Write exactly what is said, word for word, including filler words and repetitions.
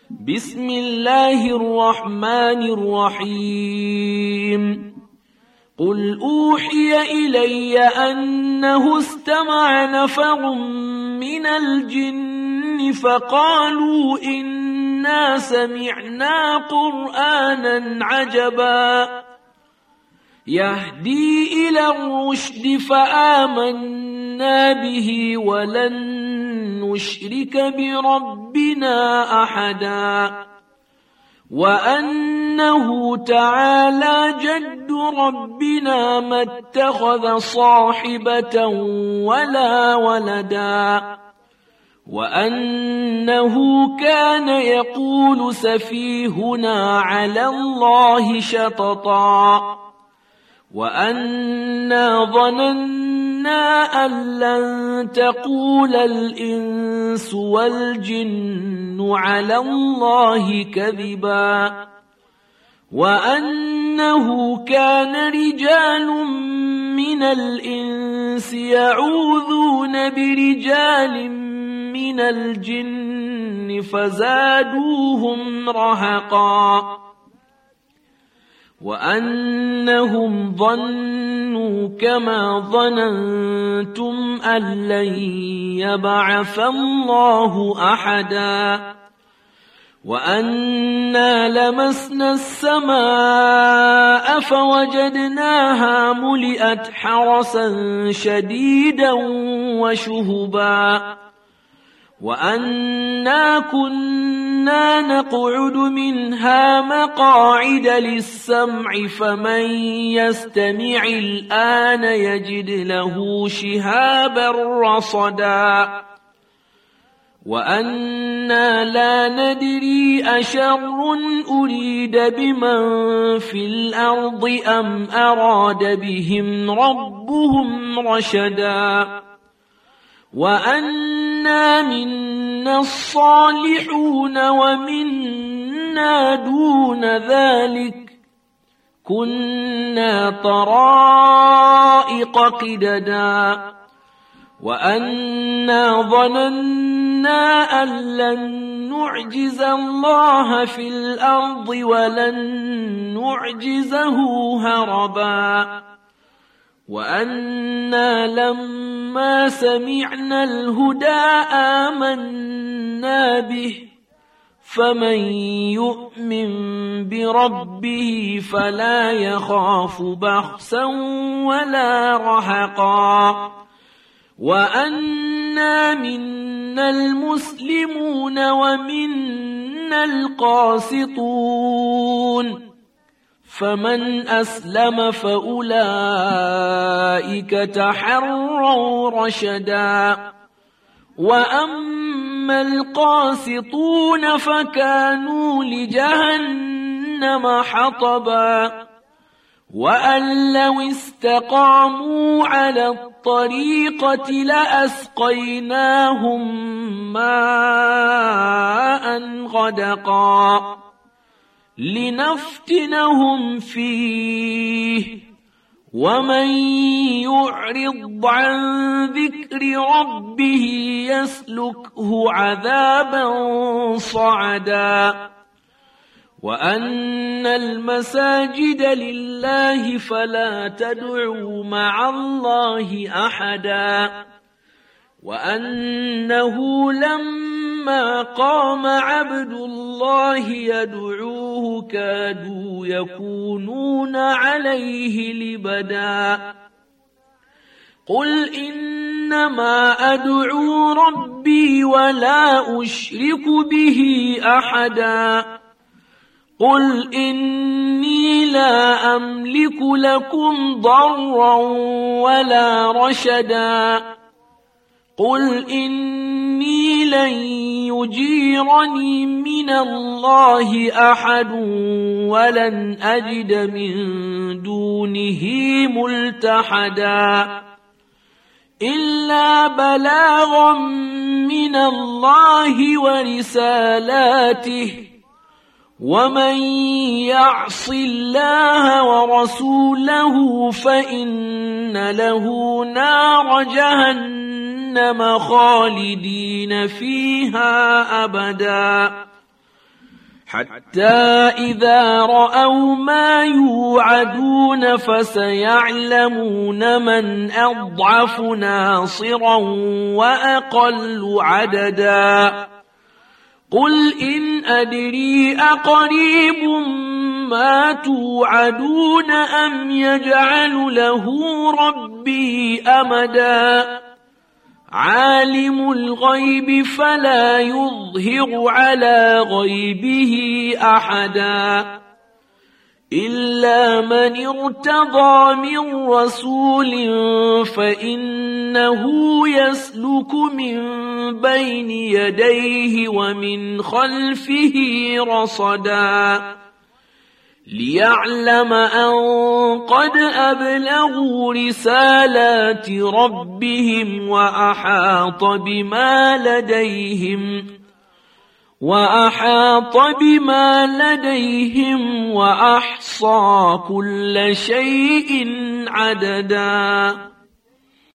بسم الله الرحمن الرحيم قل أوحي إلي أنه استمع نفر من الجن فقالوا إنا سمعنا قرآنا عجبا يهدي إلى الرشد فآمنا به ولن نشرك بربنا أحدا وأنه تعالى جد ربنا ما اتخذ صاحبة ولا ولدا وأنه كان يقول سفيهنا على الله شططا وأنا ظننا أن لن تقول الإنس والجن على الله كذبا وأنه كان رجال من الإنس يعوذون برجال من الجن فزادوهم رهقا وأنهم ظنوا كما ظننتم أن لن يبعث الله أحدا وأنا لمسنا السماء فوجدناها ملئت حرسا شديدا وشهبا وأنا كنا نقعد منها مقاعد للسمع فمن يستمع الآن يجد له شهابا رصدا وأنا لا ندري أشر أريد بمن في الأرض أم أراد بهم ربهم رشدا وأنا منا الصالحون ومنا دون ذلك كنا طرائق قددا وأنا ظننا أن لن نعجز الله في الأرض ولن نعجزه هربا وأنا لما سمعنا الهدى آمنا به فمن يؤمن بربه فلا يخاف بخسا ولا رهقا وأنا منا المسلمون ومنا القاسطون فمن أسلم فأولئك تحروا رشدا وأما القاسطون فكانوا لجهنم حطبا وأن لو استقاموا على الطريقة لأسقيناهم ماء غدقا لنفتنهم فيه ومن يعرض عن ذكر ربه يسلكه عذابا صعدا وأن المساجد لله فلا تدعوا مع الله أحدا وأنه لما قام عبد الله يدعوه كادوا يكونون عليه لبدا قل إنما أدعو ربي ولا أشرك به أحدا قل إني لا أملك لكم ضرا ولا رشدا قل إني لن يجيرني من الله أحد ولن أجد من دونه ملتحدا إلا بلاغا من الله ورسالاته ومن يعص الله ورسوله فإن له نار جهنم خالدين فيها أبدا حتى إذا رأوا ما يوعدون فسيعلمون من أضعف ناصرا وأقل عددا قل إن أدري أقريب ما توعدون أم يجعل له ربي أمدا عالم الغيب فلا يظهر على غيبه أحدا إلا من ارتضى من رسول فإنه يسلك من بين يديه ومن خلفه رصدا ليعلم أن قد أبلغوا رسالات ربهم وأحاط بما لديهم وأحاط بما لديهم وأحصى كل شيء عددا.